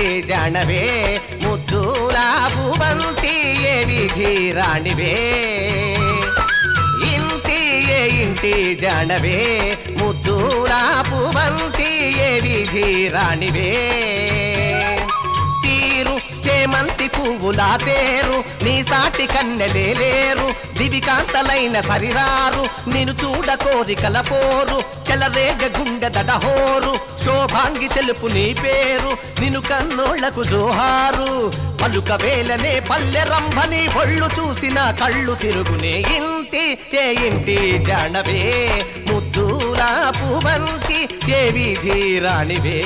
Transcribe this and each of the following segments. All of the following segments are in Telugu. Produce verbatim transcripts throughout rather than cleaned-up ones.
జానవే ముద్దులా భువంతి ఏ విధి రాణివే ఇంటి ఏ ఇంటి జానవే ముద్దులా భువంతి ఏ విధి రాణివే తీరు చేమంతి పువ్వులా పేరు నీ సాటి కన్నెలేరు దివికాంతలైన సరిరారు నిన్ను చూడ కోరికల పోరు చెలరేగ గుండె దడహోరు శోభాంగి తెలుపు నీ పేరు నిన్ను కన్నోళ్లకు జోహారు పలుక వేలనే పల్లె రంభని ఒళ్ళు చూసిన కళ్ళు తిరుగునే ఇంటి ఏ ఇంటి జానవే ముద్దులా పువంతి ఏ విధి రాణివే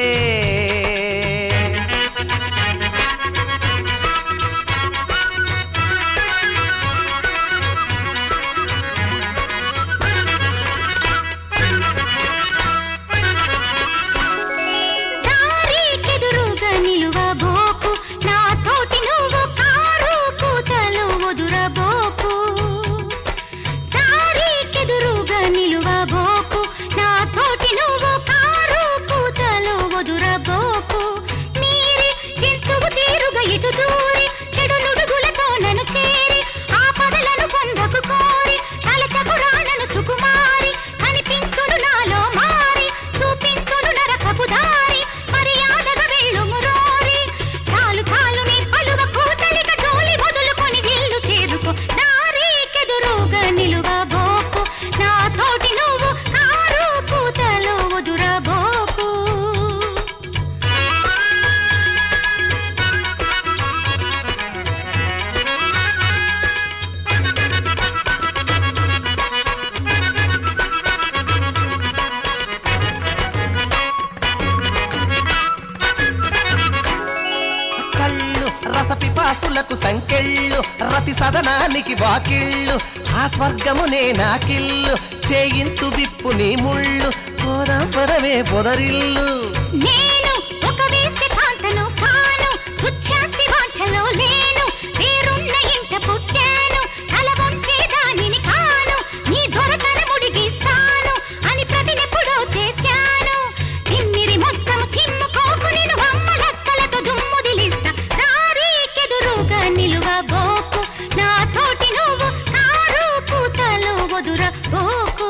రసపిపాసులకు సంకెళ్ళు రతి సదనానికి వాకిళ్ళు ఆ స్వర్గమునే నాకిల్లు చేయింతు విప్పు నీ ముళ్ళు పోదా పరమే పొదరిల్లు నేను ఒక వేసి కాంతను కాను తుచ్ఛాసి వాంఛలో లేను పేరున్న ఇంట పుట్టాను తల వంచే దానిని కాను నీ దొరకన ముడిగిస్తాను అని ప్రతినెప్పుడో చేశాను తిమ్మిరి మొత్తం చిమ్ముకోకు నేను అమ్మలక్కలతో దుమ్ముదిలిస్తా దారికెదురుగా నిలువబోకు నా తోటి నువ్వు కారు పూతలో వదురబోకు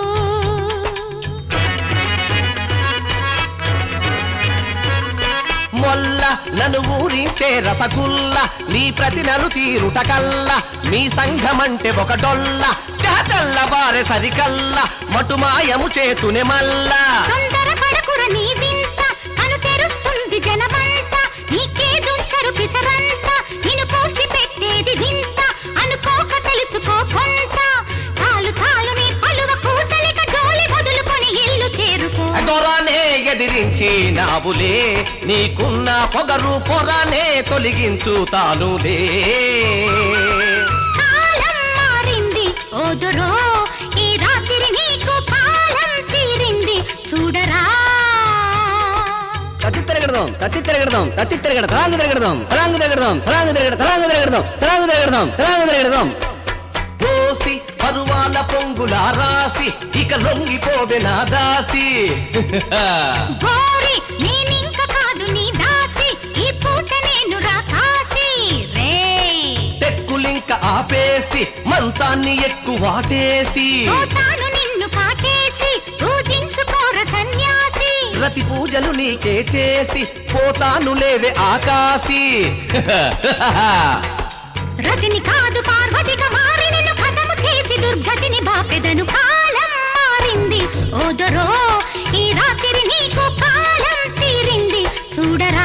మొల్ల నన్ను ఊరించే రసగుల్ల నీ ప్రతి నలు తీరుట కల్ల మీ సంఘమంటే ఒక డొల్ల చాచల్ల బారె సరికల్ల మటుమాయము చేతునే మల్లా తొందరపడకుర నీ వింత కను తెరుస్తుంది జనమంతా నీకే దుంచరు పిసరంత నిన్ను పూడ్చి పెట్టేది వింత అనుకోక తెలుసుకో కొంత చాలు చాలు నీ పలువ కూతలిక జోలి వదులుకొని ఇల్లు చేరుకో దొరనే ఎదిరించి నావులే నీకున్న పొగరు పొరనే తొలగించుతానులే కాలం మారింది ఓదురో ఈ రాత్రి నీకు కాలం తీరింది చూడరా తత్తి తిరగడదాం తత్తి తిరగడదాం తత్తి తిరగడ తలాంగు తిరగడదాం తలాంగు తిరగడదాం తలాంగు తిరగడ తలాంగు తిరగడదాం తలాంగు తిరగడదాం తలాంగు తిరగడదాం దోసి పరువాల పొంగుల రాసి ఇక లొంగిపోవే నా దాసి గోరి నేనింక కాదు నీ దాసి ఈ పూట నేను రా కాసి రే తెక్కులింక ఆపేసి మంచాన్ని ఎక్కువ వాటేసి పోతాను నిన్ను కాటేసి పూజించుకోర సన్యాసి ప్రతి పూజలు నీకే చేసి పోతాను లేవే ఆకాశి రతిని కాదు పార్వతిగా మారి నిన్ను ఖతము చేసి దుర్గతిని బాపెదను కాలం మారింది ఓదరో ఈ రాత్రి నీకు కాలం తీరింది చూడరా